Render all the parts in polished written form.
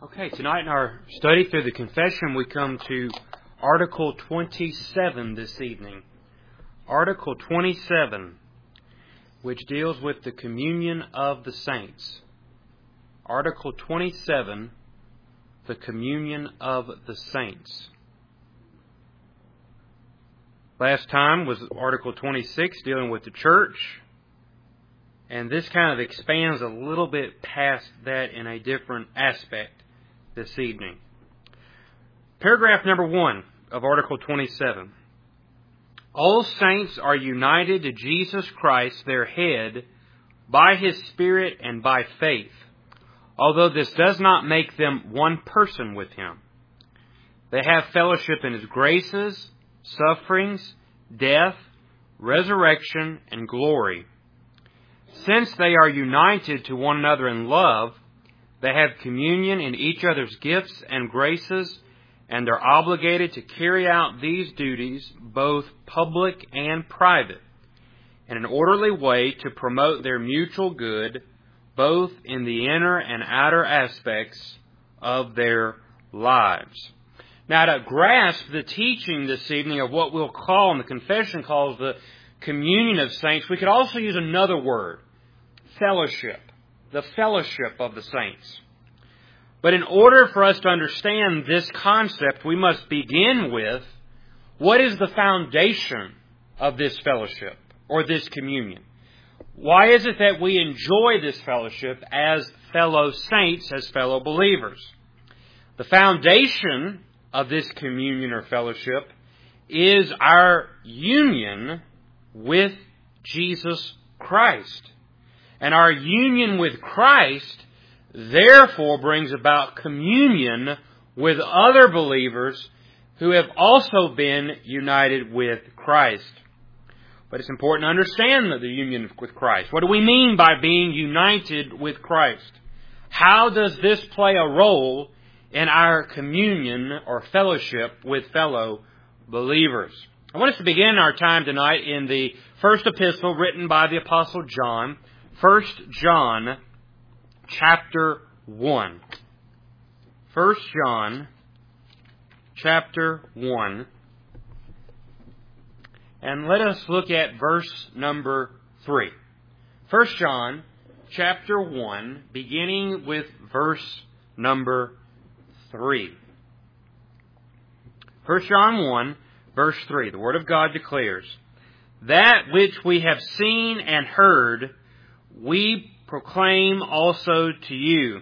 Okay, tonight in our study through the confession, we come to Article 27 this evening. Article 27, which deals with the communion of the saints. Article 27, the communion of the saints. Last time was Article 26, dealing with the church. And this kind of expands a little bit past that in a different aspect this evening. Paragraph number 1 of Article 27. All saints are united to Jesus Christ, their head, by His Spirit and by faith, although this does not make them one person with Him. They have fellowship in His graces, sufferings, death, resurrection, and glory. Since they are united to one another in love, they have communion in each other's gifts and graces, and are obligated to carry out these duties, both public and private, in an orderly way to promote their mutual good, both in the inner and outer aspects of their lives. Now, to grasp the teaching this evening of what we'll call, and the confession calls, the communion of saints, we could also use another word, fellowship. The fellowship of the saints. But in order for us to understand this concept, we must begin with what is the foundation of this fellowship or this communion? Why is it that we enjoy this fellowship as fellow saints, as fellow believers? The foundation of this communion or fellowship is our union with Jesus Christ. And our union with Christ, therefore, brings about communion with other believers who have also been united with Christ. But it's important to understand the union with Christ. What do we mean by being united with Christ? How does this play a role in our communion or fellowship with fellow believers? I want us to begin our time tonight in the first epistle written by the Apostle John, 1 John chapter 1. 1 John chapter 1. And let us look at verse number 3. 1 John chapter 1, beginning with verse number 3. 1 John 1, verse 3. The Word of God declares, "That which we have seen and heard, we proclaim also to you,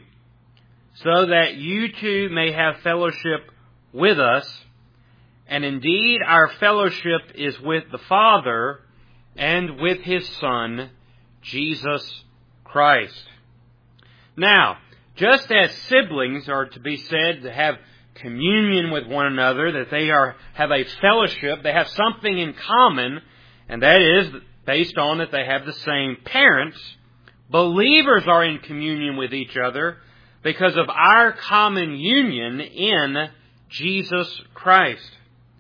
so that you too may have fellowship with us. And indeed our fellowship is with the Father and with His Son, Jesus Christ." Now, just as siblings are to be said to have communion with one another, that they have a fellowship, they have something in common, and that is based on that they have the same parents, believers are in communion with each other because of our common union in Jesus Christ.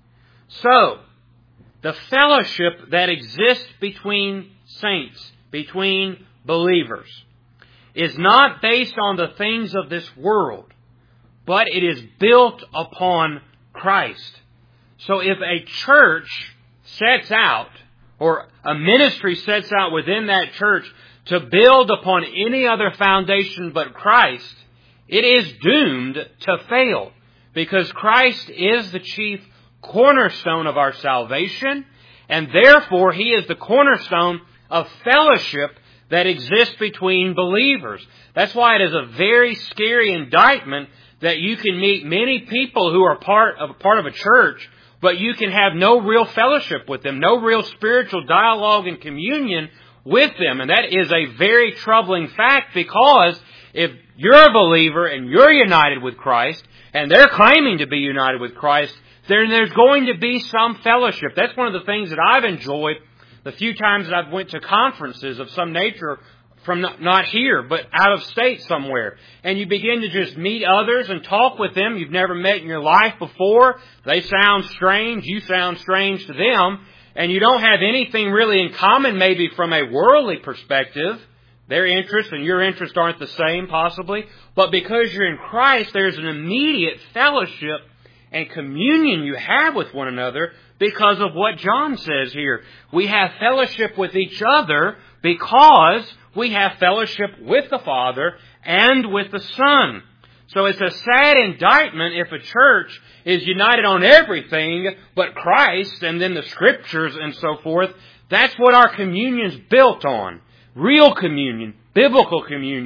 So, the fellowship that exists between saints, between believers, is not based on the things of this world, but it is built upon Christ. So if a church sets out, or a ministry sets out within that church to build upon any other foundation but Christ, it is doomed to fail, because Christ is the chief cornerstone of our salvation, and therefore He is the cornerstone of fellowship that exists between believers. That's why it is a very scary indictment that you can meet many people who are part of a church, but you can have no real fellowship with them, no real spiritual dialogue and communion with them. And that is a very troubling fact, because if you're a believer and you're united with Christ, and they're claiming to be united with Christ, then there's going to be some fellowship. That's one of the things that I've enjoyed the few times that I've went to conferences of some nature, from not here, but out of state somewhere. And you begin to just meet others and talk with them you've never met in your life before. They sound strange. You sound strange to them. And you don't have anything really in common, maybe from a worldly perspective. Their interests and your interests aren't the same, possibly. But because you're in Christ, there's an immediate fellowship and communion you have with one another because of what John says here. We have fellowship with each other because we have fellowship with the Father and with the Son. So it's a sad indictment if a church is united on everything but Christ and then the Scriptures and so forth. That's what our communion's built on. Real communion, biblical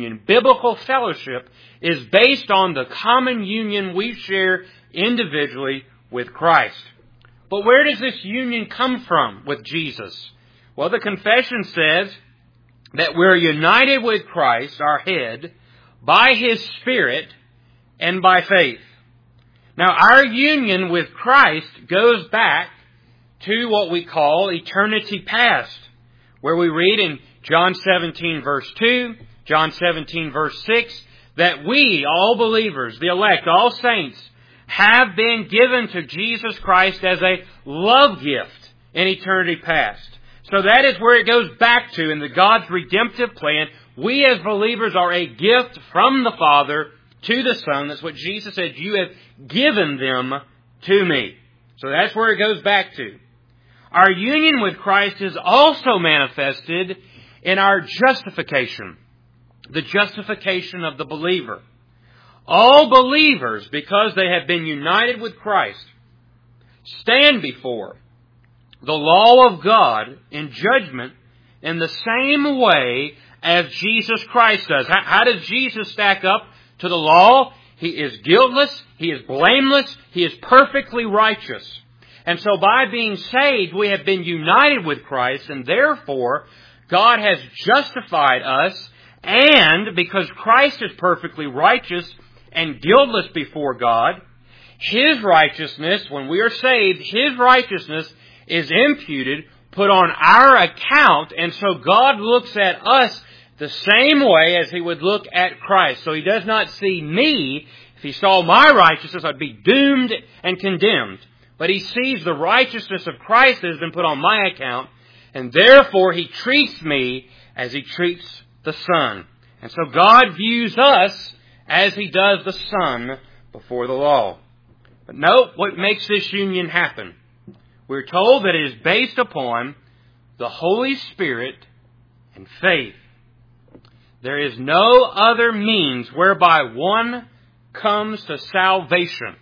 fellowship is based on the common union we share individually with Christ. But where does this union come from with Jesus? Well, the confession says that we're united with Christ, our head, by His Spirit and by faith. Now, our union with Christ goes back to what we call eternity past, where we read in John 17 verse 2, John 17 verse 6, that we, all believers, the elect, all saints, have been given to Jesus Christ as a love gift in eternity past. So that is where it goes back to in the God's redemptive plan. We as believers are a gift from the Father to the Son. That's what Jesus said, you have given them to me. So that's where it goes back to. Our union with Christ is also manifested in our justification, the justification of the believer. All believers, because they have been united with Christ, stand before the law of God in judgment in the same way as Jesus Christ does. How does Jesus stack up to the law? He is guiltless, He is blameless, He is perfectly righteous. And so by being saved, we have been united with Christ, and therefore God has justified us, and because Christ is perfectly righteous and guiltless before God, His righteousness, when we are saved, His righteousness is imputed, put on our account, and so God looks at us the same way as He would look at Christ. So He does not see me. If He saw my righteousness, I'd be doomed and condemned. But He sees the righteousness of Christ that has been put on my account, and therefore He treats me as He treats the Son. And so God views us as He does the Son before the law. But note what makes this union happen. We're told that it is based upon the Holy Spirit and faith. There is no other means whereby one comes to salvation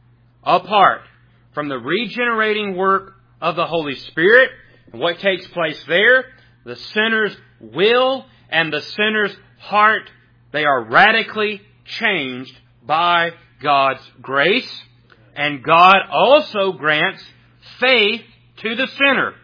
apart from the regenerating work of the Holy Spirit. And what takes place there? The sinner's will and the sinner's heart, they are radically changed by God's grace. And God also grants faith to the sinner,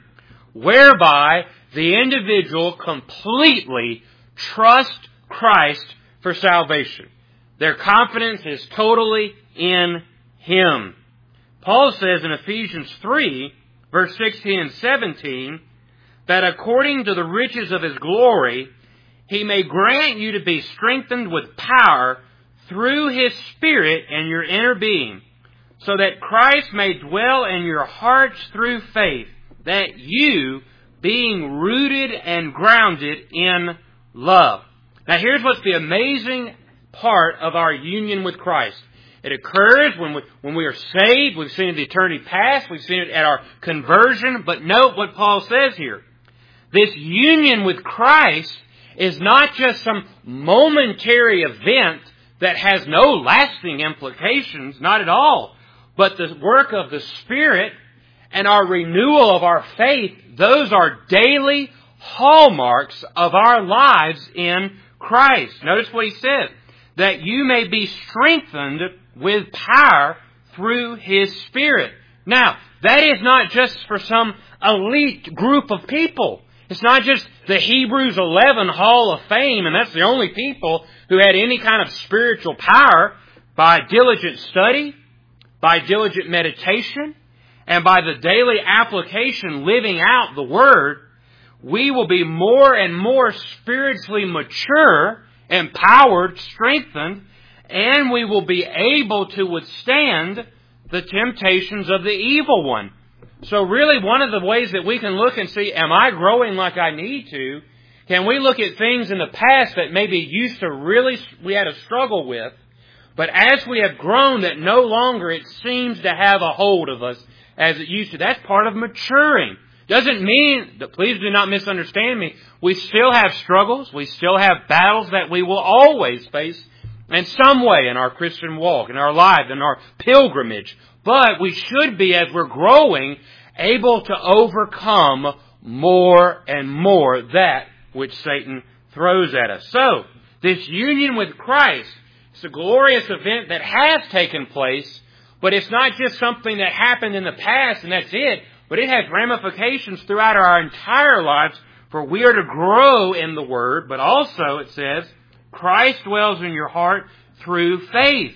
whereby the individual completely trusts Christ for salvation. Their confidence is totally in Him. Paul says in Ephesians 3, verse 16 and 17, that according to the riches of His glory, He may grant you to be strengthened with power through His Spirit in your inner being, so that Christ may dwell in your hearts through faith, that you, being rooted and grounded in love. Now here's what's the amazing part of our union with Christ. It occurs when we are saved. We've seen it in the eternity past. We've seen it at our conversion. But note what Paul says here. This union with Christ is not just some momentary event that has no lasting implications, not at all. But the work of the Spirit and our renewal of our faith, those are daily hallmarks of our lives in Christ. Notice what he said, that you may be strengthened with power through His Spirit. Now, that is not just for some elite group of people. It's not just the Hebrews 11 Hall of Fame, and that's the only people who had any kind of spiritual power. By diligent study, by diligent meditation, and by the daily application, living out the Word, we will be more and more spiritually mature, empowered, strengthened, and we will be able to withstand the temptations of the evil one. So really one of the ways that we can look and see, am I growing like I need to, Can we look at things in the past that maybe we had a struggle with, but as we have grown that no longer it seems to have a hold of us as it used to? That's part of maturing. Doesn't mean, please do not misunderstand me, we still have struggles, we still have battles that we will always face in some way in our Christian walk, in our life, in our pilgrimage. But we should be, as we're growing, able to overcome more and more that which Satan throws at us. So, this union with Christ is a glorious event that has taken place, but it's not just something that happened in the past and that's it, but it has ramifications throughout our entire lives, for we are to grow in the Word, but also, it says, Christ dwells in your heart through faith.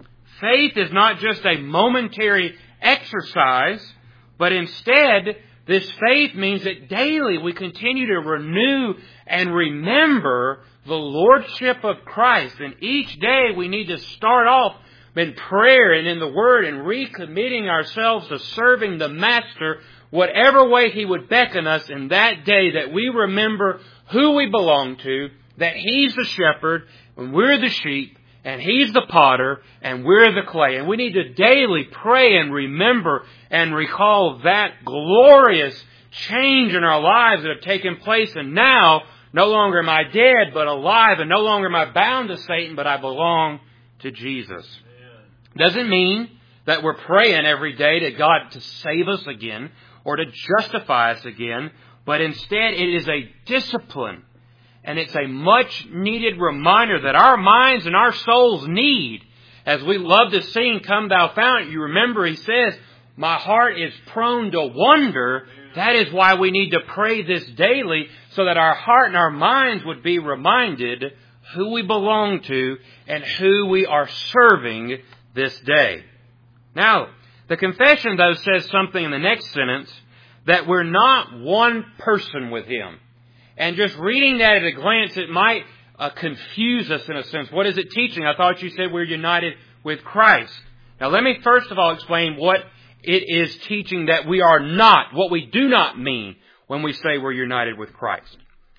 Faith is not just a momentary exercise, but instead, this faith means that daily we continue to renew and remember the Lordship of Christ. And each day we need to start off in prayer and in the Word and recommitting ourselves to serving the Master whatever way He would beckon us in that day, that we remember who we belong to, that He's the shepherd and we're the sheep, and He's the potter and we're the clay. And we need to daily pray and remember and recall that glorious change in our lives that have taken place. And now, no longer am I dead but alive, and no longer am I bound to Satan, but I belong to Jesus. Doesn't mean that we're praying every day to God to save us again or to justify us again, but instead it is a discipline. And it's a much needed reminder that our minds and our souls need. As we love to sing, Come Thou Fount, you remember He says, my heart is prone to wonder. That is why we need to pray this daily, so that our heart and our minds would be reminded who we belong to and who we are serving this day. Now, the confession, though, says something in the next sentence, that we're not one person with Him. And just reading that at a glance, it might confuse us in a sense. What is it teaching? I thought you said we're united with Christ. Now let me first of all explain what it is teaching that we are not, what we do not mean when we say we're united with Christ.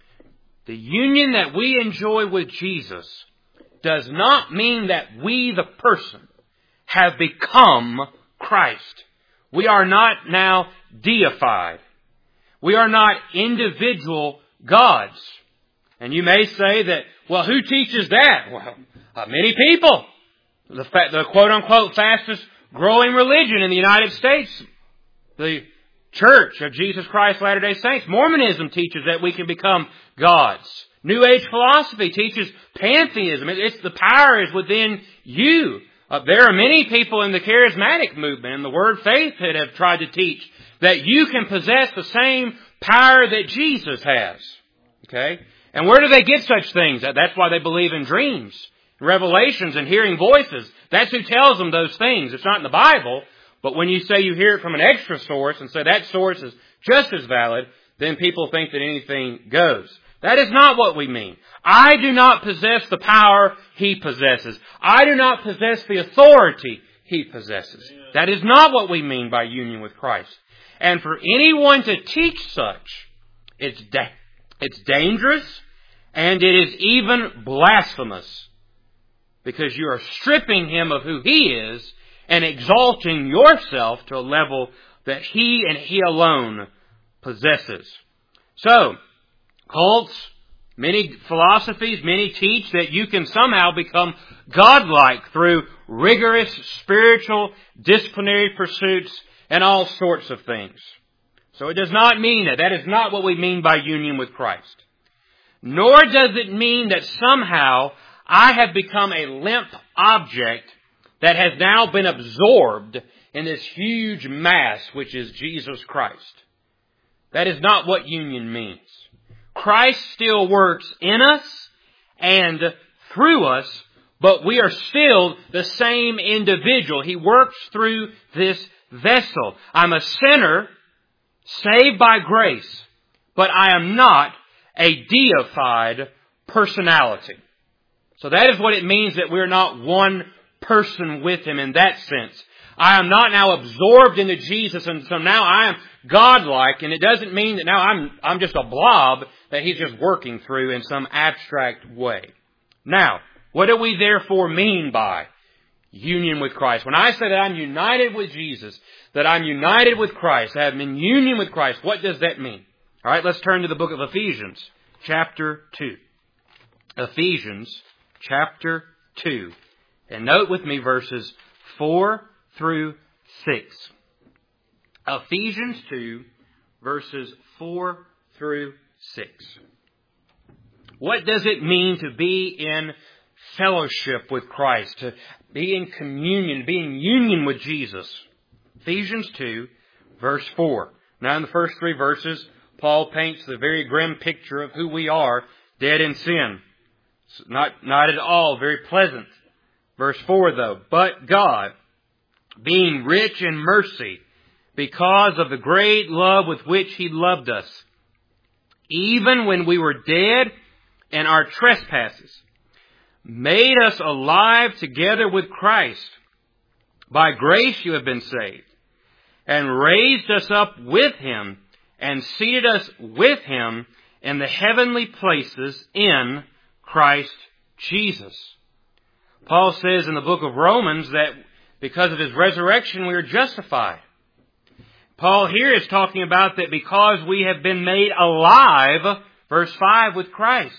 The union that we enjoy with Jesus does not mean that we, the person, have become Christ. We are not now deified. We are not individual gods. And you may say that, well, who teaches that? Well, many people. The quote-unquote fastest growing religion in the United States, the Church of Jesus Christ Latter-day Saints. Mormonism teaches that we can become gods. New Age philosophy teaches pantheism. It's the power is within you. There are many people in the charismatic movement and the word faith that have tried to teach that you can possess the same power that Jesus has. Okay? And where do they get such things? That's why they believe in dreams, revelations, and hearing voices. That's who tells them those things. It's not in the Bible. But when you say you hear it from an extra source and say that source is just as valid, then people think that anything goes. That is not what we mean. I do not possess the power He possesses. I do not possess the authority He possesses. That is not what we mean by union with Christ. And for anyone to teach such, it's dangerous and it is even blasphemous, because you are stripping Him of who He is and exalting yourself to a level that He and He alone possesses. So, cults, many philosophies, many teach that you can somehow become godlike through rigorous spiritual disciplinary pursuits and all sorts of things. So it does not mean that. That is not what we mean by union with Christ. Nor does it mean that somehow I have become a limp object that has now been absorbed in this huge mass which is Jesus Christ. That is not what union means. Christ still works in us and through us, but we are still the same individual. He works through this vessel. I'm a sinner saved by grace, but I am not a deified personality. So that is what it means that we're not one person with Him in that sense. I am not now absorbed into Jesus, and so now I am godlike, and it doesn't mean that now I'm just a blob that He's just working through in some abstract way. Now, what do we therefore mean by union with Christ? When I say that I'm united with Jesus, that I'm united with Christ, I am in union with Christ, what does that mean? All right, let's turn to the book of Ephesians, chapter 2. Ephesians, chapter 2. And note with me verses 4 through 6. Ephesians 2, verses 4 through 6. What does it mean to be in fellowship with Christ, to be in communion, be in union with Jesus? Ephesians 2, verse 4. Now in the first 3 verses, Paul paints the very grim picture of who we are, dead in sin. Not at all very pleasant. Verse 4 though, but God, being rich in mercy, because of the great love with which He loved us, even when we were dead in our trespasses, made us alive together with Christ. By grace you have been saved, and raised us up with Him, and seated us with Him in the heavenly places in Christ Jesus. Paul says in the book of Romans that because of His resurrection we are justified. Paul here is talking about that because we have been made alive, verse 5, with Christ.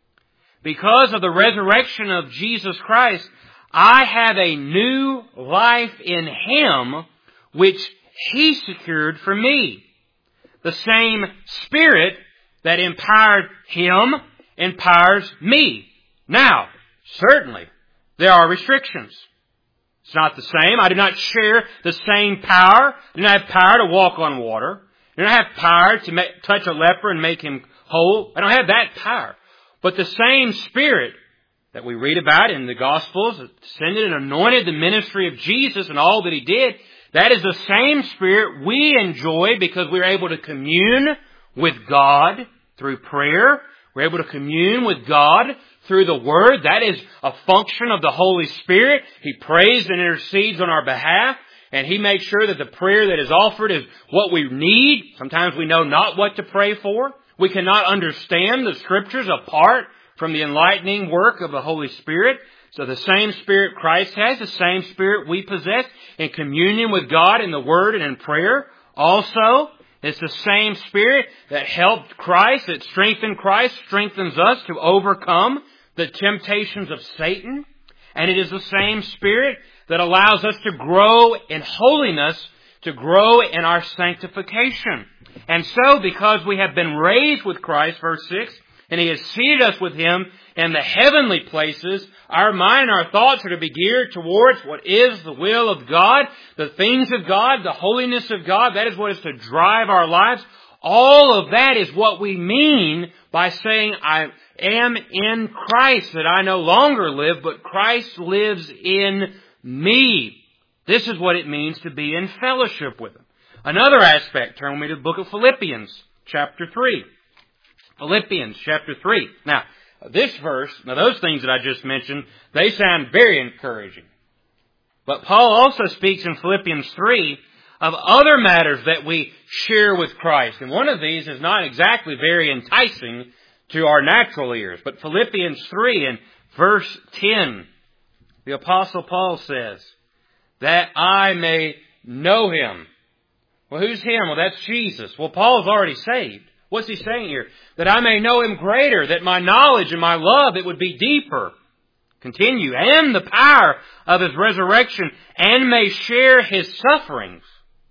Because of the resurrection of Jesus Christ, I have a new life in Him which He secured for me. The same Spirit that empowered Him empowers me. Now, certainly, there are restrictions. It's not the same. I do not share the same power. I do not have power to walk on water. I do not have power to touch a leper and make him whole. I don't have that power. But the same Spirit that we read about in the Gospels, ascended and anointed the ministry of Jesus and all that He did, that is the same Spirit we enjoy because we're able to commune with God through prayer. We're able to commune with God through the Word. That is a function of the Holy Spirit. He prays and intercedes on our behalf, and He makes sure that the prayer that is offered is what we need. Sometimes we know not what to pray for. We cannot understand the Scriptures apart from the enlightening work of the Holy Spirit. So the same Spirit Christ has, the same Spirit we possess in communion with God in the Word and in prayer. Also, it's the same Spirit that helped Christ, that strengthened Christ, strengthens us to overcome the temptations of Satan. And it is the same Spirit that allows us to grow in holiness, to grow in our sanctification. And so, because we have been raised with Christ, verse 6, and He has seated us with Him in the heavenly places, our mind and our thoughts are to be geared towards what is the will of God, the things of God, the holiness of God. That is what is to drive our lives. All of that is what we mean by saying, I am in Christ, that I no longer live, but Christ lives in me. This is what it means to be in fellowship with Him. Another aspect, turn with me to the book of Philippians, chapter 3. Philippians, chapter 3. Now, this verse, those things that I just mentioned, they sound very encouraging. But Paul also speaks in Philippians 3 of other matters that we share with Christ. And one of these is not exactly very enticing to our natural ears. But Philippians 3 and verse 10, the Apostle Paul says, that I may know Him. Well, who's Him? Well, that's Jesus. Well, Paul's already saved. What's he saying here? That I may know Him greater, that my knowledge and my love, it would be deeper. Continue. And the power of His resurrection, and may share His sufferings,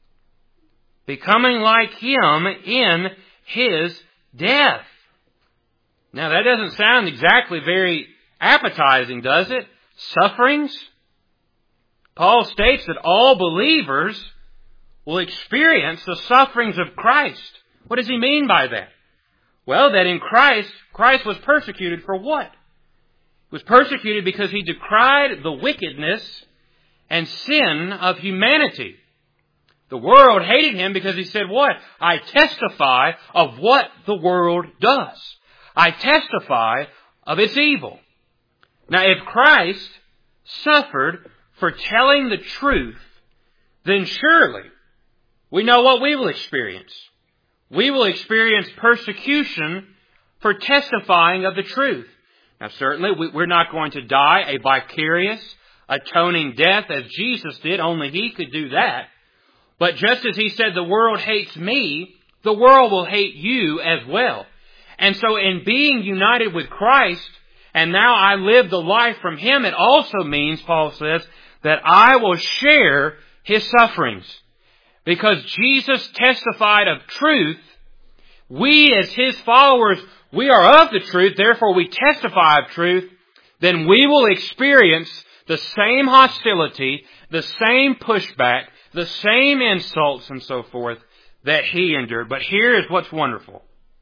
becoming like Him in His death. Now that doesn't sound exactly very appetizing, does it? Sufferings? Paul states that all believers will experience the sufferings of Christ. What does he mean by that? Well, that in Christ was persecuted for what? He was persecuted because He decried the wickedness and sin of humanity. The world hated Him because He said what? I testify of what the world does. I testify of its evil. Now, if Christ suffered for telling the truth, then surely we know what we will experience. We will experience persecution for testifying of the truth. Now certainly we're not going to die a vicarious, atoning death as Jesus did. Only He could do that. But just as He said, the world hates me, the world will hate you as well. And so in being united with Christ, and now I live the life from Him, it also means, Paul says, that I will share His sufferings. Because Jesus testified of truth, we as His followers, we are of the truth, therefore we testify of truth, then we will experience the same hostility, the same pushback, the same insults and so forth that He endured. But here is what's wonderful.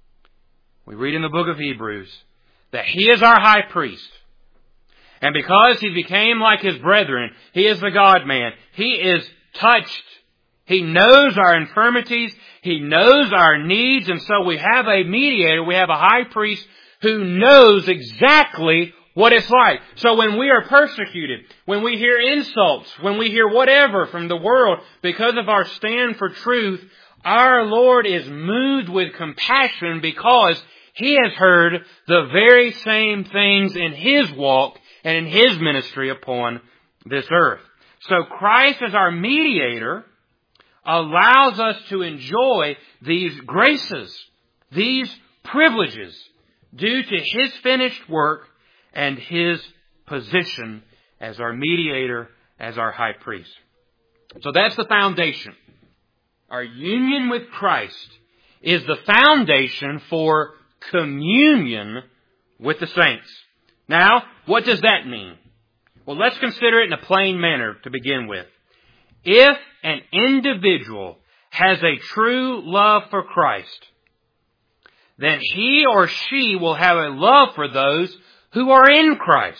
We read in the book of Hebrews that He is our high priest. And because He became like His brethren, He is the God-man. He is touched. He knows our infirmities. He knows our needs. And so we have a mediator, we have a high priest who knows exactly what it's like. So when we are persecuted, when we hear insults, when we hear whatever from the world because of our stand for truth, our Lord is moved with compassion because He has heard the very same things in His walk and in His ministry upon this earth. So Christ as our mediator allows us to enjoy these graces, these privileges, due to His finished work and His position as our mediator, as our high priest. So that's the foundation. Our union with Christ is the foundation for communion with the saints. Now, what does that mean? Well, let's consider it in a plain manner to begin with. If an individual has a true love for Christ, then he or she will have a love for those who are in Christ,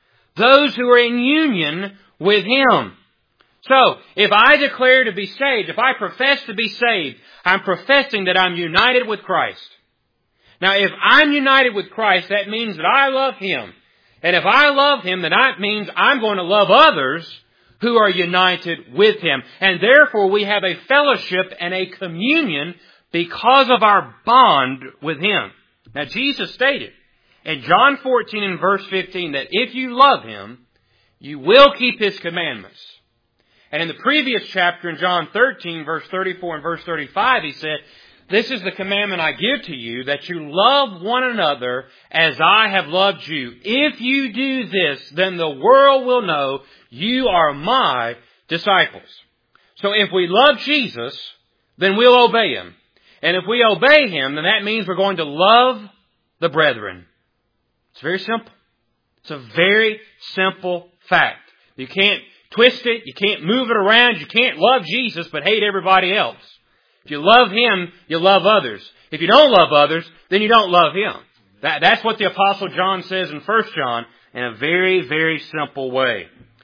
those who are in union with Him. So, if I declare to be saved, if I profess to be saved, I'm professing that I'm united with Christ. Now, if I'm united with Christ, that means that I love Him. And if I love Him, then that means I'm going to love others who are united with Him. And therefore, we have a fellowship and a communion because of our bond with Him. Now, Jesus stated in John 14 and verse 15 that if you love Him, you will keep His commandments. And in the previous chapter, in John 13, verse 34 and verse 35, He said, "This is the commandment I give to you, that you love one another as I have loved you. If you do this, then the world will know you are my disciples." So if we love Jesus, then we'll obey Him. And if we obey Him, then that means we're going to love the brethren. It's very simple. It's a very simple fact. You can't twist it. You can't move it around. You can't love Jesus but hate everybody else. If you love Him, you love others. If you don't love others, then you don't love Him. That's what the Apostle John says in 1 John in a very, very simple way.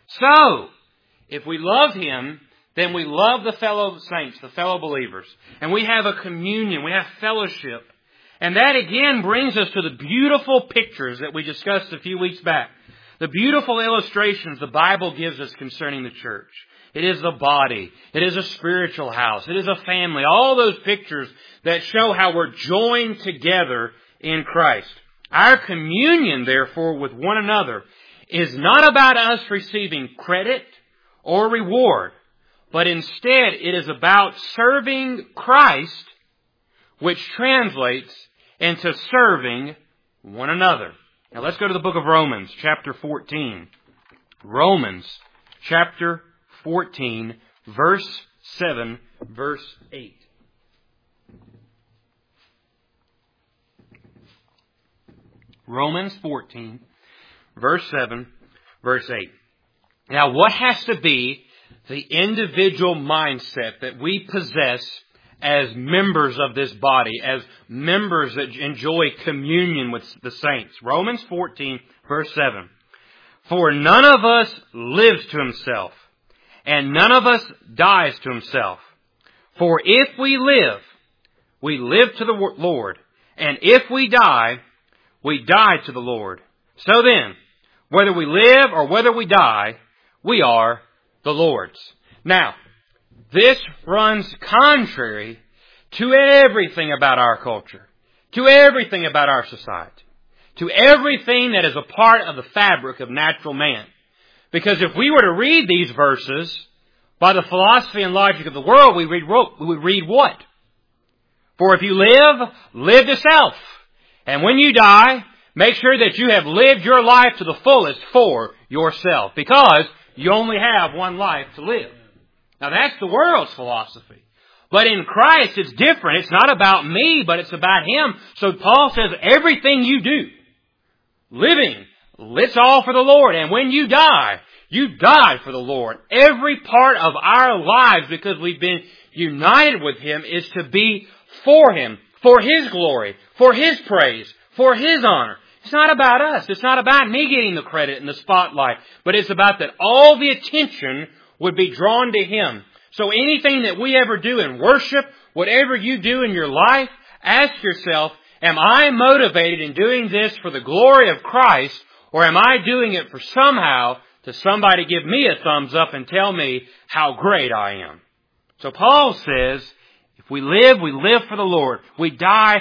So, if we love Him, then we love the fellow saints, the fellow believers. And we have a communion, we have fellowship. And that again brings us to the beautiful pictures that we discussed a few weeks back. The beautiful illustrations the Bible gives us concerning the church. It is the body. It is a spiritual house. It is a family. All those pictures that show how we're joined together in Christ. Our communion, therefore, with one another is not about us receiving credit or reward, but instead it is about serving Christ, which translates into serving one another. Now let's go to the book of Romans, chapter 14. Romans, chapter 14, verse 7, verse 8. Romans 14, verse 7, verse 8. Now, what has to be the individual mindset that we possess as members of this body, as members that enjoy communion with the saints? Romans 14, verse 7. For none of us lives to himself, and none of us dies to himself. For if we live to the Lord, and if we die to the Lord. So then, whether we live or whether we die, we are the Lord's. Now, This runs contrary to everything about our culture, to everything about our society, to everything that is a part of the fabric of natural man. Because if we were to read these verses by the philosophy and logic of the world, we would read what? For if you live, live to self. And when you die, make sure that you have lived your life to the fullest for yourself. Because you only have one life to live. Now that's the world's philosophy. But in Christ, it's different. It's not about me, but it's about Him. So Paul says everything you do, living, it's all for the Lord. And when you die for the Lord. Every part of our lives, because we've been united with Him, is to be for Him, for His glory, for His praise, for His honor. It's not about us. It's not about me getting the credit and the spotlight. But it's about that all the attention would be drawn to Him. So anything that we ever do in worship, whatever you do in your life, ask yourself, am I motivated in doing this for the glory of Christ, or am I doing it for somehow to somebody give me a thumbs up and tell me how great I am? So Paul says, if we live for the Lord. We die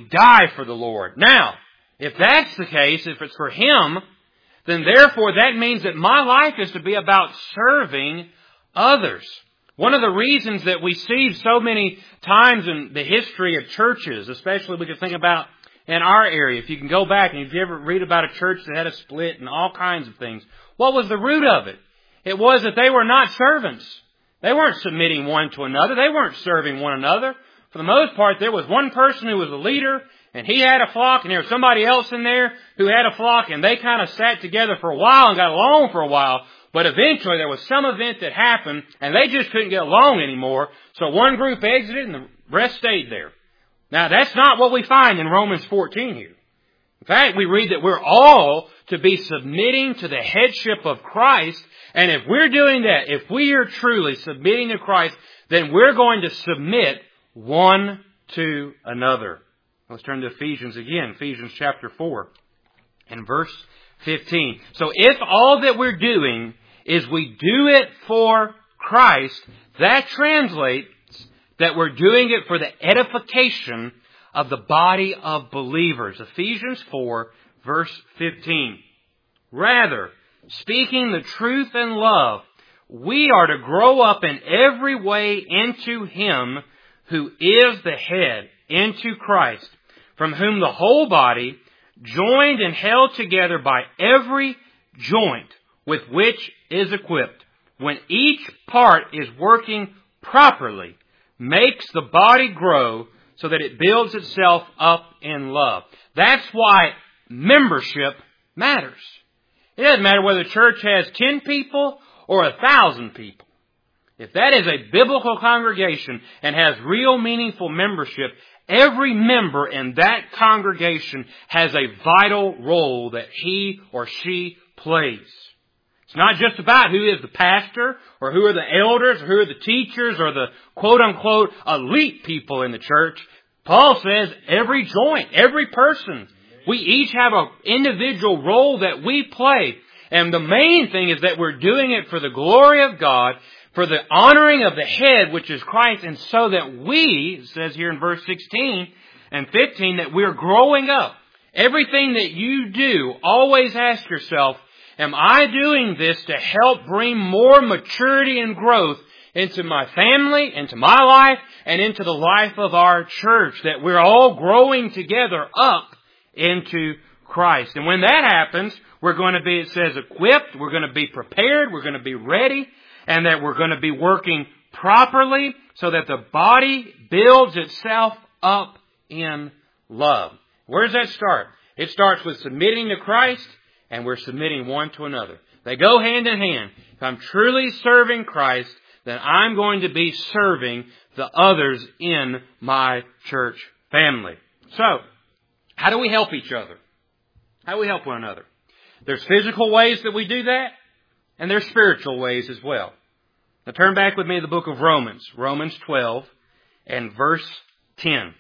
for the Lord. Now, if that's the case, if it's for Him, then therefore that means that my life is to be about serving others. One of the reasons that we see so many times in the history of churches, especially we can think about in our area, if you can go back and if you ever read about a church that had a split and all kinds of things, what was the root of it? It was that they were not servants. They weren't submitting one to another. They weren't serving one another. For the most part, there was one person who was a leader, and he had a flock, and there was somebody else in there who had a flock, and they kind of sat together for a while and got along for a while. But eventually there was some event that happened, and they just couldn't get along anymore. So one group exited, and the rest stayed there. Now, that's not what we find in Romans 14 here. In fact, we read that we're all to be submitting to the headship of Christ. And if we're doing that, if we are truly submitting to Christ, then we're going to submit one to another. Let's turn to Ephesians again, Ephesians chapter 4 and verse 15. So if all that we're doing is we do it for Christ, that translates that we're doing it for the edification of the body of believers. Ephesians 4, verse 15. Rather, speaking the truth in love, we are to grow up in every way into Him who is the head, into Christ, from whom the whole body, joined and held together by every joint with which is equipped, when each part is working properly, makes the body grow so that it builds itself up in love. That's why membership matters. It doesn't matter whether the church has 10 people or 1,000 people. If that is a biblical congregation and has real meaningful membership, every member in that congregation has a vital role that he or she plays. It's not just about who is the pastor or who are the elders or who are the teachers or the quote-unquote elite people in the church. Paul says every joint, every person, we each have an individual role that we play. And the main thing is that we're doing it for the glory of God, for the honoring of the head, which is Christ, and so that we, it says here in verse 16 and 15, that we're growing up. Everything that you do, always ask yourself, am I doing this to help bring more maturity and growth into my family, into my life, and into the life of our church, that we're all growing together up into Christ. And when that happens, we're going to be, it says, equipped, we're going to be prepared, we're going to be ready, and that we're going to be working properly so that the body builds itself up in love. Where does that start? It starts with submitting to Christ, and we're submitting one to another. They go hand in hand. If I'm truly serving Christ, then I'm going to be serving the others in my church family. So, how do we help each other? How do we help one another? There's physical ways that we do that, and there's spiritual ways as well. Now turn back with me to the book of Romans, Romans 12 and verse 10.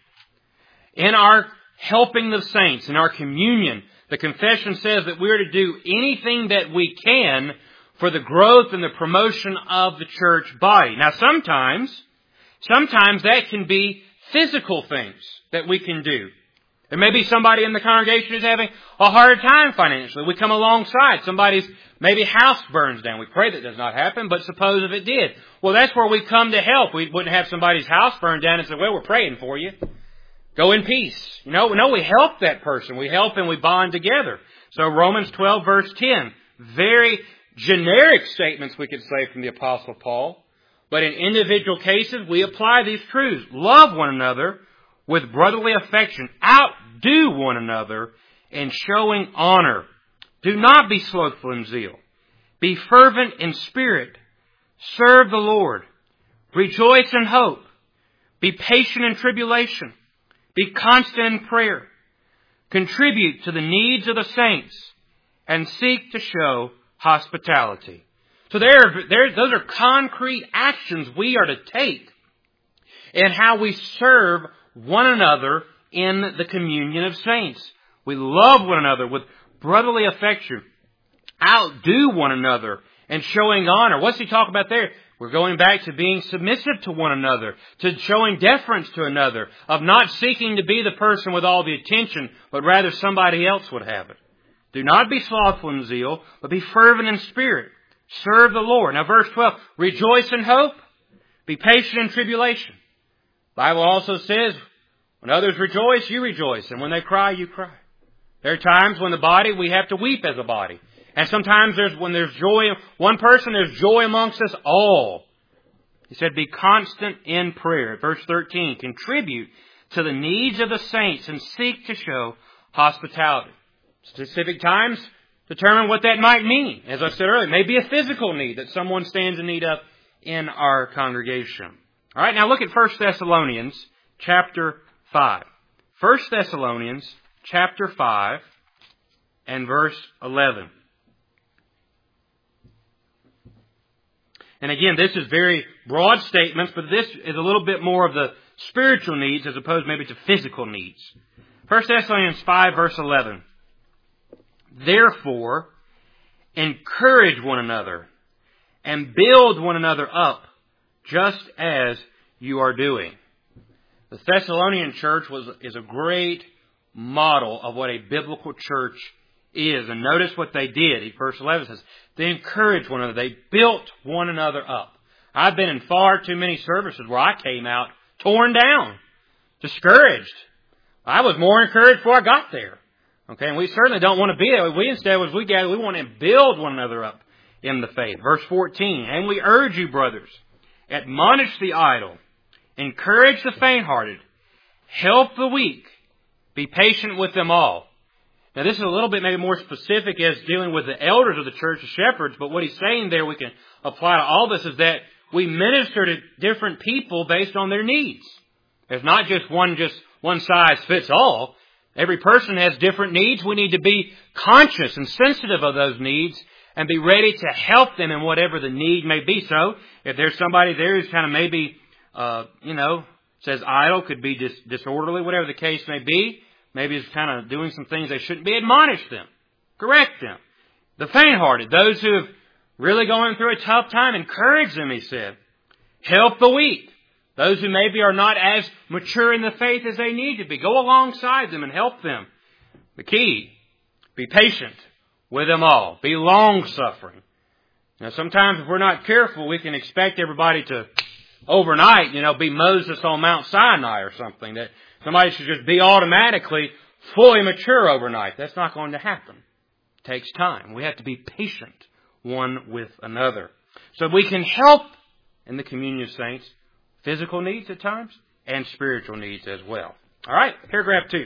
In our helping the saints, in our communion, the confession says that we're to do anything that we can for the growth and the promotion of the church body. Now sometimes that can be physical things that we can do. There may be somebody in the congregation who's having a hard time financially. We come alongside. Somebody's maybe house burns down. We pray that does not happen, but suppose if it did. Well, that's where we come to help. We wouldn't have somebody's house burned down and say, well, we're praying for you. Go in peace. No, we help that person. We help and we bond together. So Romans 12 verse 10, very generic statements we could say from the Apostle Paul. But in individual cases, we apply these truths. Love one another with brotherly affection. Outdo one another in showing honor. Do not be slothful in zeal. Be fervent in spirit. Serve the Lord. Rejoice in hope. Be patient in tribulation. Be constant in prayer. Contribute to the needs of the saints. And seek to show hospitality. So those are concrete actions we are to take in how we serve one another in the communion of saints. We love one another with brotherly affection. Outdo one another and showing honor. What's he talking about there? We're going back to being submissive to one another, to showing deference to another, of not seeking to be the person with all the attention, but rather somebody else would have it. Do not be slothful in zeal, but be fervent in spirit. Serve the Lord. Now verse 12, rejoice in hope. Be patient in tribulation. The Bible also says, when others rejoice, you rejoice. And when they cry, you cry. There are times when the body, we have to weep as a body. And sometimes when there's joy, one person, there's joy amongst us all. He said, be constant in prayer. Verse 13, contribute to the needs of the saints and seek to show hospitality. Specific times determine what that might mean. As I said earlier, it may be a physical need that someone stands in need of in our congregation. All right, now look at 1 Thessalonians chapter 5. 1 Thessalonians chapter 5 and verse 11. And again, this is very broad statements, but this is a little bit more of the spiritual needs as opposed maybe to physical needs. 1 Thessalonians 5 verse 11. Therefore, encourage one another and build one another up, just as you are doing. The Thessalonian church is a great model of what a biblical church is. And notice what they did. Verse 11 says, they encouraged one another. They built one another up. I've been in far too many services where I came out torn down, discouraged. I was more encouraged before I got there. Okay, and we certainly don't want to be that way. We instead, as we gather, we want to build one another up in the faith. Verse 14, and we urge you, brothers, admonish the idle, encourage the faint-hearted, help the weak, be patient with them all. Now this is a little bit maybe more specific as dealing with the elders of the church, the shepherds, but what he's saying there we can apply to all this is that we minister to different people based on their needs. There's not just one size fits all. Every person has different needs. We need to be conscious and sensitive of those needs and be ready to help them in whatever the need may be. So, if there's somebody there who's kind of maybe, says idle, could be disorderly, whatever the case may be, maybe is kind of doing some things they shouldn't be, admonish them. Correct them. The faint-hearted, those who have really going through a tough time, encourage them, he said. Help the weak. Those who maybe are not as mature in the faith as they need to be. Go alongside them and help them. The key, be patient with them all. Be long-suffering. Now, sometimes if we're not careful, we can expect everybody to overnight, be Moses on Mount Sinai or something. That somebody should just be automatically fully mature overnight. That's not going to happen. It takes time. We have to be patient one with another. So we can help in the communion of saints. Physical needs at times, and spiritual needs as well. All right, paragraph 2.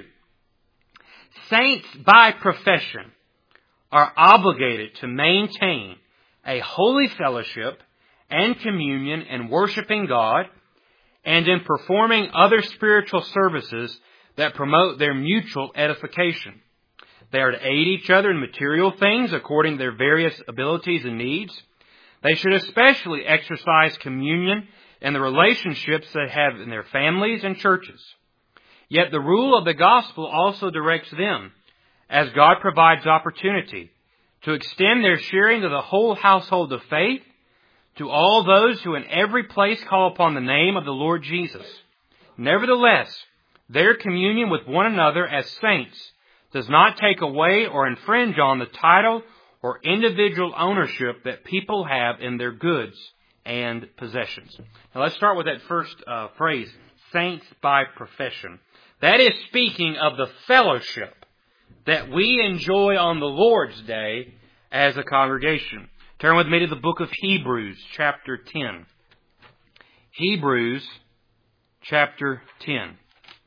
Saints by profession are obligated to maintain a holy fellowship and communion in worshiping God and in performing other spiritual services that promote their mutual edification. They are to aid each other in material things according to their various abilities and needs. They should especially exercise communion and the relationships they have in their families and churches. Yet the rule of the gospel also directs them, as God provides opportunity, to extend their sharing to the whole household of faith, to all those who in every place call upon the name of the Lord Jesus. Nevertheless, their communion with one another as saints does not take away or infringe on the title or individual ownership that people have in their goods and possessions. Now let's start with that first phrase, saints by profession. That is speaking of the fellowship that we enjoy on the Lord's Day as a congregation. Turn with me to the book of Hebrews, chapter 10. Hebrews, chapter 10.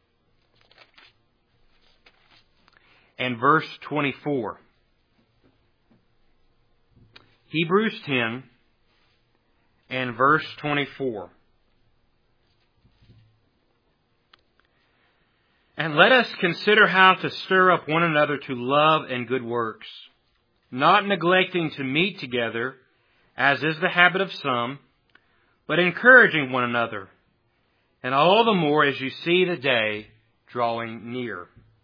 And verse 24. Hebrews 10 and verse 24. And let us consider how to stir up one another to love and good works, not neglecting to meet together, as is the habit of some, but encouraging one another, and all the more as you see the day drawing near.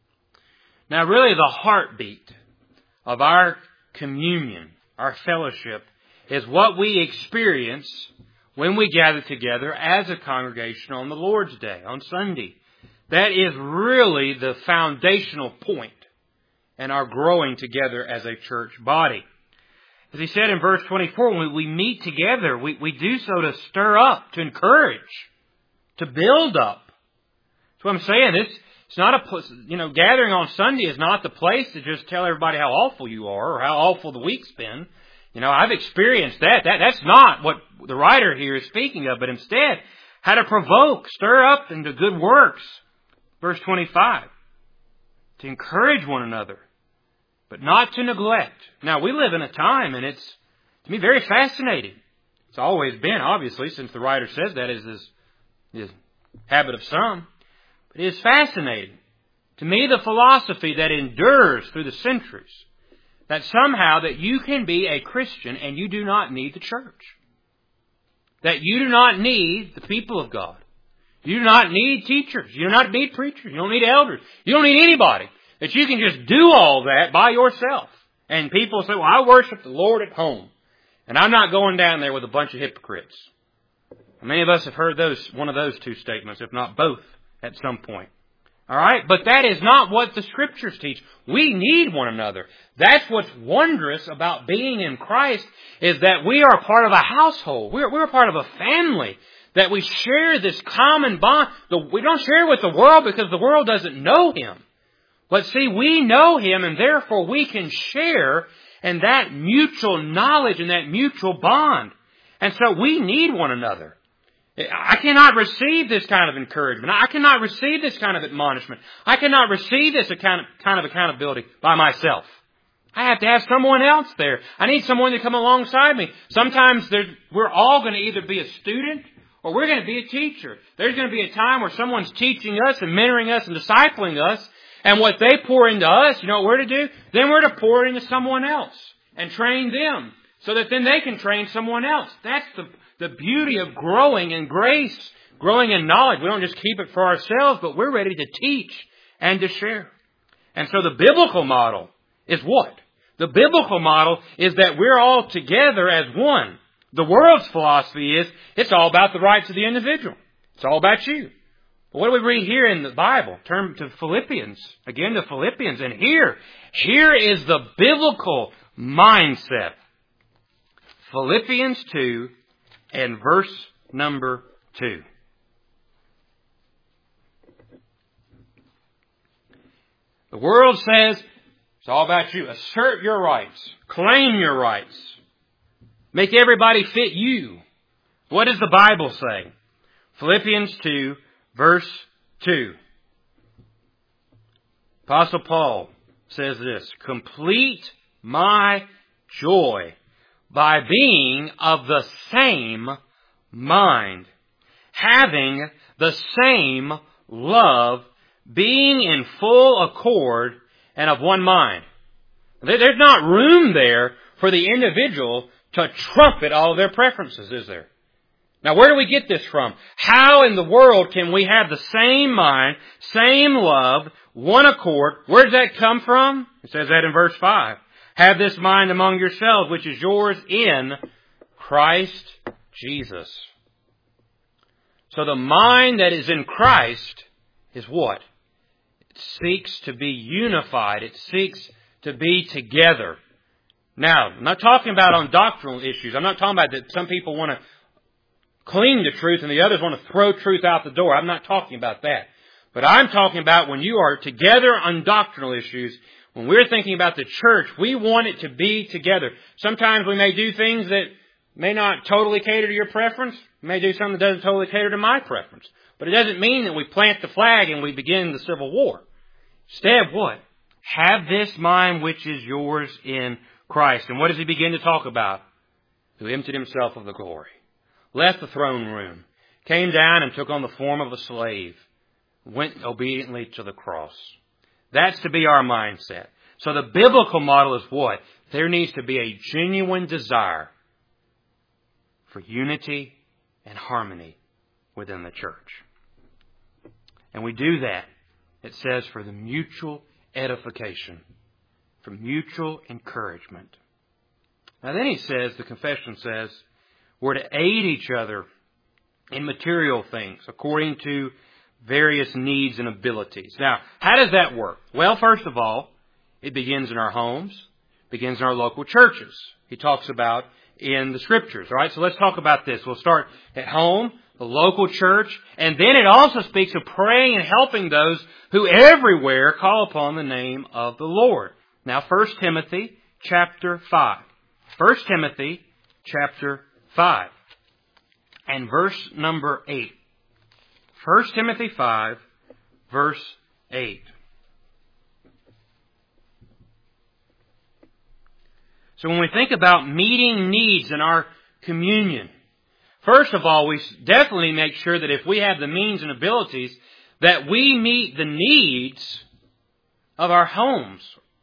Now really the heartbeat of our communion, our fellowship, is what we experience when we gather together as a congregation on the Lord's Day, on Sunday. That is really the foundational point in our growing together as a church body. As he said in verse 24, when we meet together, we do so to stir up, to encourage, to build up. That's what I'm saying. It's not gathering on Sunday is not the place to just tell everybody how awful you are or how awful the week's been. I've experienced that. That's not what the writer here is speaking of, but instead, how to provoke, stir up into good works. Verse 25, to encourage one another, but not to neglect. Now, we live in a time, and it's, to me, very fascinating. It's always been, obviously, since the writer says that is his habit of some. But it is fascinating. To me, the philosophy that endures through the centuries, that somehow that you can be a Christian and you do not need the church. That you do not need the people of God. You do not need teachers. You do not need preachers. You don't need elders. You don't need anybody. That you can just do all that by yourself. And people say, well, I worship the Lord at home. And I'm not going down there with a bunch of hypocrites. Many of us have heard one of those two statements, if not both, at some point. All right? But that is not what the Scriptures teach. We need one another. That's what's wondrous about being in Christ, is that we are part of a household. We're part of a family. That we share this common bond. We don't share with the world because the world doesn't know Him. But see, we know Him, and therefore we can share in that mutual knowledge and that mutual bond. And so we need one another. I cannot receive this kind of encouragement. I cannot receive this kind of admonishment. I cannot receive this kind of accountability by myself. I have to have someone else there. I need someone to come alongside me. Sometimes we're all going to either be a student or we're going to be a teacher. There's going to be a time where someone's teaching us and mentoring us and discipling us. And what they pour into us, you know what we're to do? Then we're to pour it into someone else and train them so that then they can train someone else. That's the beauty of growing in grace, growing in knowledge. We don't just keep it for ourselves, but we're ready to teach and to share. And so the biblical model is what? The biblical model is that we're all together as one. The world's philosophy is it's all about the rights of the individual. It's all about you. But what do we read here in the Bible? Turn to Philippians. Again to Philippians. And here is the biblical mindset. Philippians 2 and verse number 2. The world says it's all about you. Assert your rights. Claim your rights. Make everybody fit you. What does the Bible say? Philippians 2, verse 2. Apostle Paul says this, complete my joy by being of the same mind, having the same love, being in full accord and of one mind. There's not room there for the individual to trumpet all of their preferences, is there? Now, where do we get this from? How in the world can we have the same mind, same love, one accord? Where does that come from? It says that in verse 5. Have this mind among yourselves, which is yours in Christ Jesus. So the mind that is in Christ is what? It seeks to be unified. It seeks to be together. Now, I'm not talking about on doctrinal issues. I'm not talking about that some people want to cling to truth and the others want to throw truth out the door. I'm not talking about that. But I'm talking about when you are together on doctrinal issues, when we're thinking about the church, we want it to be together. Sometimes we may do things that may not totally cater to your preference. We may do something that doesn't totally cater to my preference. But it doesn't mean that we plant the flag and we begin the civil war. Instead, what? Have this mind which is yours in Christ. And what does he begin to talk about? Who emptied himself of the glory, left the throne room, came down and took on the form of a slave, went obediently to the cross. That's to be our mindset. So the biblical model is what? There needs to be a genuine desire for unity and harmony within the church. And we do that, it says, for the mutual edification, for mutual encouragement. Now then he says, the confession says, we're to aid each other in material things according to various needs and abilities. Now, how does that work? Well, first of all, it begins in our homes, begins in our local churches. He talks about in the Scriptures. All right, so let's talk about this. We'll start at home, the local church, and then it also speaks of praying and helping those who everywhere call upon the name of the Lord. Now, 1 Timothy chapter 5. 1 Timothy chapter 5 and verse number 8. 1 Timothy 5, verse 8. So when we think about meeting needs in our communion, first of all, we definitely make sure that if we have the means and abilities, that we meet the needs of our homes.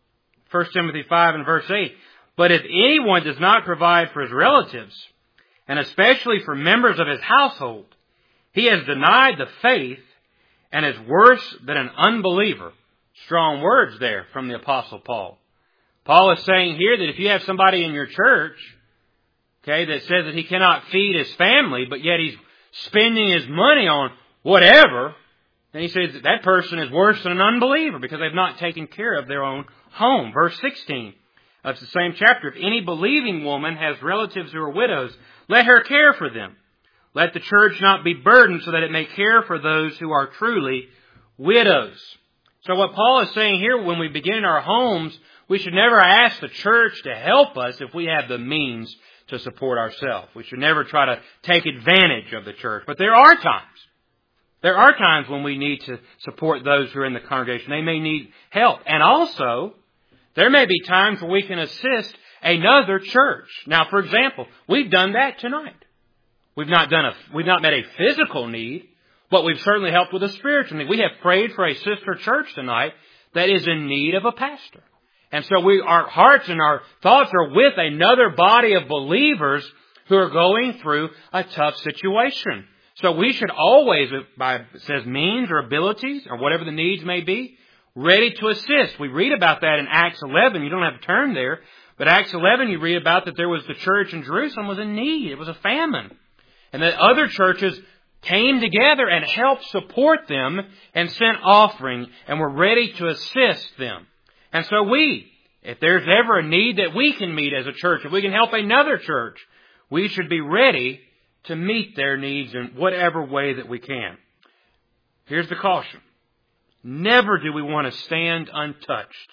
1 Timothy 5 and verse 8. But if anyone does not provide for his relatives, and especially for members of his household, he has denied the faith and is worse than an unbeliever. Strong words there from the Apostle Paul. Paul is saying here that if you have somebody in your church, okay, that says that he cannot feed his family, but yet he's spending his money on whatever, then he says that person is worse than an unbeliever because they've not taken care of their own home. Verse 16 of the same chapter, if any believing woman has relatives who are widows, let her care for them. Let the church not be burdened so that it may care for those who are truly widows. So what Paul is saying here, when we begin in our homes, we should never ask the church to help us if we have the means to support ourselves. We should never try to take advantage of the church. But there are times. There are times when we need to support those who are in the congregation. They may need help. And also, there may be times where we can assist another church. Now, for example, we've done that tonight. We've not met a physical need, but we've certainly helped with a spiritual need. We have prayed for a sister church tonight that is in need of a pastor. And so our hearts and our thoughts are with another body of believers who are going through a tough situation. So we should always, by it says means or abilities or whatever the needs may be, ready to assist. We read about that in Acts 11. You don't have to turn there. But Acts 11, you read about that there was the church in Jerusalem was in need. It was a famine. And that other churches came together and helped support them and sent offering and were ready to assist them. And so if there's ever a need that we can meet as a church, if we can help another church, we should be ready to meet their needs in whatever way that we can. Here's the caution. Never do we want to stand untouched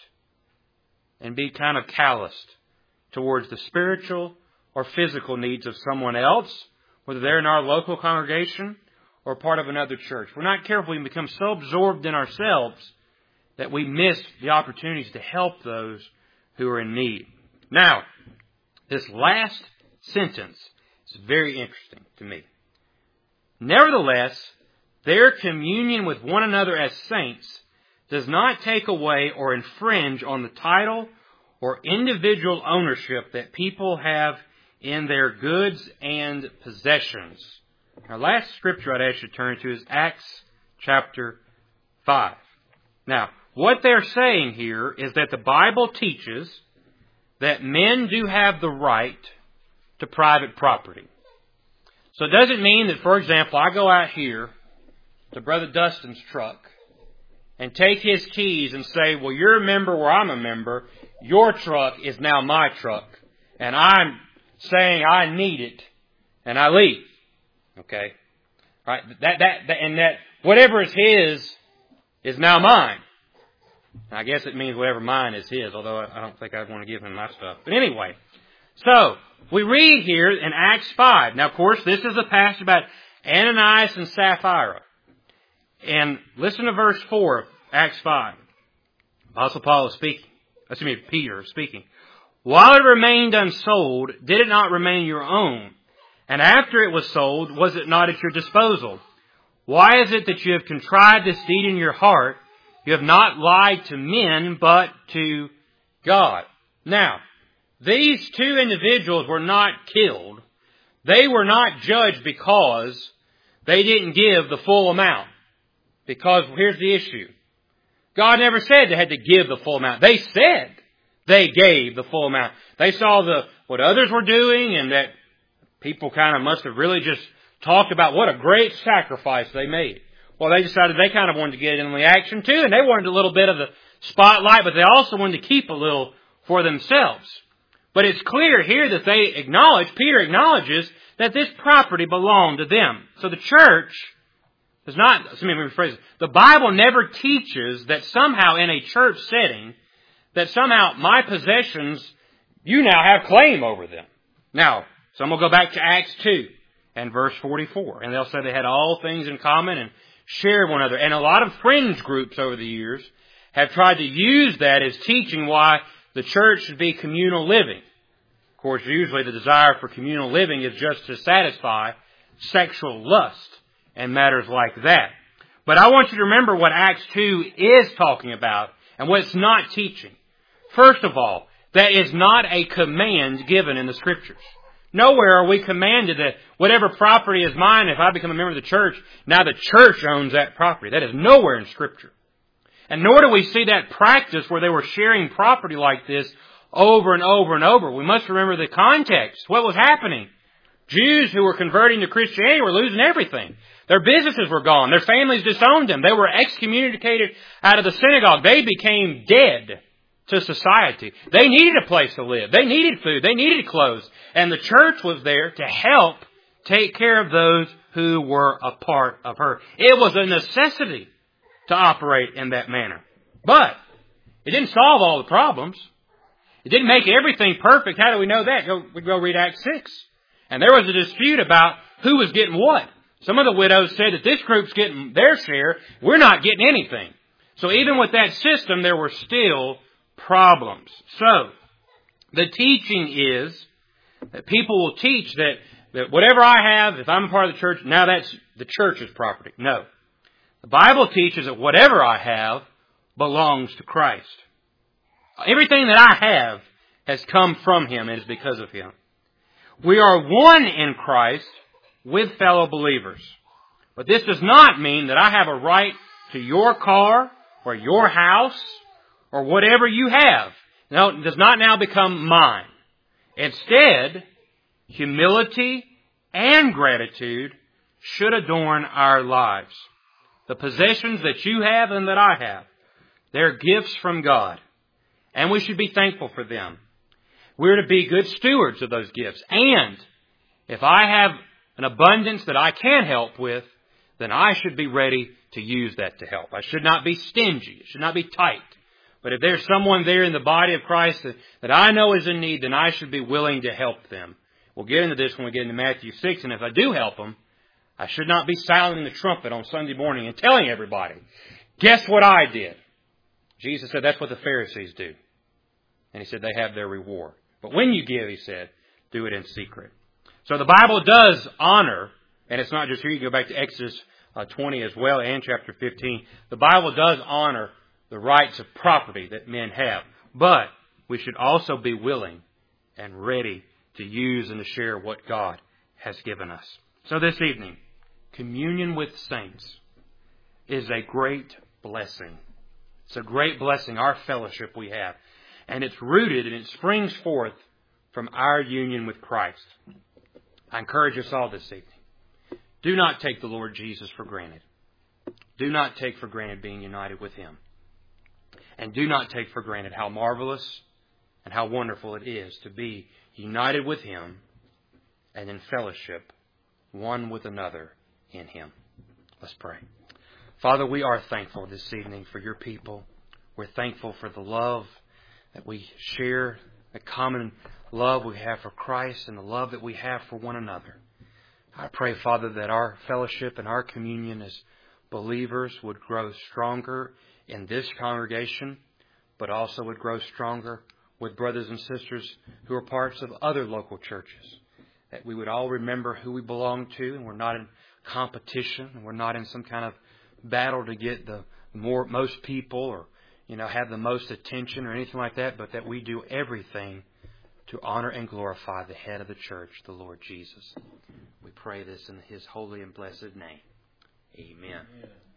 and be kind of calloused towards the spiritual or physical needs of someone else, whether they're in our local congregation or part of another church. If we're not careful, we can become so absorbed in ourselves that we miss the opportunities to help those who are in need. Now, this last sentence is very interesting to me. Nevertheless, their communion with one another as saints does not take away or infringe on the title or individual ownership that people have in their goods and possessions. Our last scripture I'd ask you to turn to is Acts chapter 5. Now, what they're saying here is that the Bible teaches that men do have the right to private property. So it doesn't mean that, for example, I go out here to Brother Dustin's truck and take his keys and say, well, you're a member where I'm a member. Your truck is now my truck. And I'm saying I need it. And I leave. Okay? All right? That whatever is his is now mine. I guess it means whatever mine is his, although I don't think I'd want to give him my stuff. But anyway, so we read here in Acts 5. Now, of course, this is a passage about Ananias and Sapphira. And listen to verse 4 of Acts 5. Apostle Paul is speaking. Peter is speaking. While it remained unsold, did it not remain your own? And after it was sold, was it not at your disposal? Why is it that you have contrived this deed in your heart? You have not lied to men, but to God. Now, these two individuals were not killed. They were not judged because they didn't give the full amount. Because here's the issue. God never said they had to give the full amount. They said they gave the full amount. They saw what others were doing, and that people kind of must have really just talked about what a great sacrifice they made. Well, they decided they kind of wanted to get in the action too, and they wanted a little bit of the spotlight, but they also wanted to keep a little for themselves. But it's clear here that Peter acknowledges that this property belonged to them. So the church does not, let me rephrase it. The Bible never teaches that somehow in a church setting, that somehow my possessions, you now have claim over them. Now, some will go back to Acts 2 and verse 44, and they'll say they had all things in common and shared one another. And a lot of fringe groups over the years have tried to use that as teaching why the church should be communal living. Of course, usually the desire for communal living is just to satisfy sexual lust and matters like that. But I want you to remember what Acts 2 is talking about and what it's not teaching. First of all, that is not a command given in the Scriptures. Nowhere are we commanded that whatever property is mine, if I become a member of the church, now the church owns that property. That is nowhere in Scripture. And nor do we see that practice where they were sharing property like this over and over and over. We must remember the context. What was happening? Jews who were converting to Christianity were losing everything. Their businesses were gone. Their families disowned them. They were excommunicated out of the synagogue. They became dead to society. They needed a place to live. They needed food. They needed clothes. And the church was there to help take care of those who were a part of her. It was a necessity to operate in that manner. But it didn't solve all the problems. It didn't make everything perfect. How do we know that? We go read Acts 6. And there was a dispute about who was getting what. Some of the widows said that this group's getting their share. We're not getting anything. So even with that system, there were still problems. So, the teaching is that people will teach that whatever I have, if I'm a part of the church, now that's the church's property. No. The Bible teaches that whatever I have belongs to Christ. Everything that I have has come from Him and is because of Him. We are one in Christ with fellow believers. But this does not mean that I have a right to your car or your house or whatever you have. No, it does not now become mine. Instead, humility and gratitude should adorn our lives. The possessions that you have and that I have, they're gifts from God. And we should be thankful for them. We're to be good stewards of those gifts. And if I have an abundance that I can help with, then I should be ready to use that to help. I should not be stingy. It should not be tight. But if there's someone there in the body of Christ that I know is in need, then I should be willing to help them. We'll get into this when we get into Matthew 6. And if I do help them, I should not be sounding the trumpet on Sunday morning and telling everybody, guess what I did? Jesus said that's what the Pharisees do. And He said they have their reward. But when you give, He said, do it in secret. So the Bible does honor, and it's not just here, you go back to Exodus 20 as well and chapter 15. The Bible does honor the rights of property that men have. But we should also be willing and ready to use and to share what God has given us. So this evening, communion with saints is a great blessing. It's a great blessing, our fellowship we have. And it's rooted and it springs forth from our union with Christ. I encourage us all this evening. Do not take the Lord Jesus for granted. Do not take for granted being united with Him. And do not take for granted how marvelous and how wonderful it is to be united with Him and in fellowship one with another in Him. Let's pray. Father, we are thankful this evening for your people. We're thankful for the love that we share, the common love we have for Christ and the love that we have for one another. I pray, Father, that our fellowship and our communion as believers would grow stronger in this congregation, but also would grow stronger with brothers and sisters who are parts of other local churches. That we would all remember who we belong to, and we're not in competition, and we're not in some kind of battle to get the most people or have the most attention or anything like that, but that we do everything to honor and glorify the head of the church, the Lord Jesus. We pray this in His holy and blessed name. Amen.